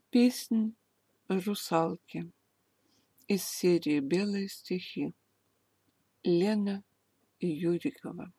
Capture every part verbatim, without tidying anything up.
Песнь русалки из серии «Белые стихи». Лена Юрикова.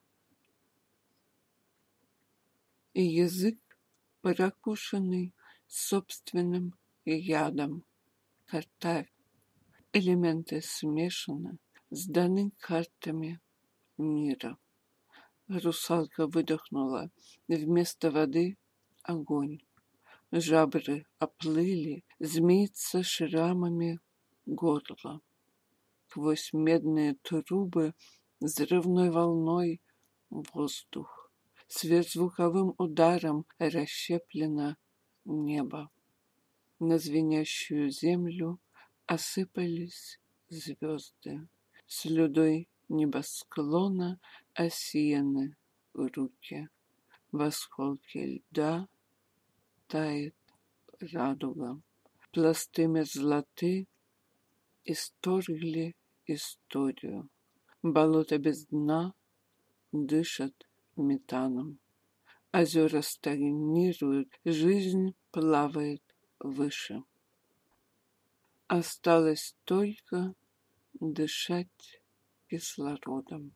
И язык, прокушенный собственным ядом. Картавь. Элементы смешаны, сданы картами мира. Русалка выдохнула вместо воды огонь. Жабры оплыли, змеится шрамами горло. Сквозь медные трубы взрывной волной воздух. Сверхзвуковым ударом расщеплено небо. На звенящую землю осыпались звезды. Слюдой небосклона осеяны руки. В осколке льда тает радуга. Пласты мерзлоты исторгли историю. Болото без дна дышат метаном. Озера стагнируют, жизнь плавает выше. Осталось только дышать кислородом.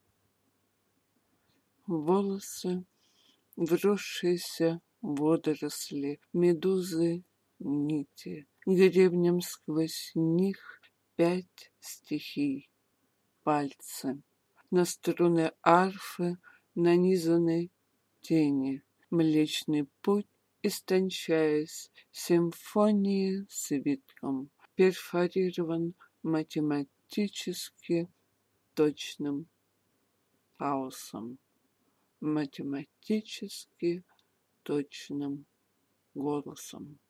Волосы, вросшиеся водоросли, медузы, нити. Гребнем сквозь них пять стихий. Пальцы. На струны арфы нанизаны тени. Млечный путь, истончаясь, симфонии свитком, перфорирован математически точным хаосом, математически точным голосом.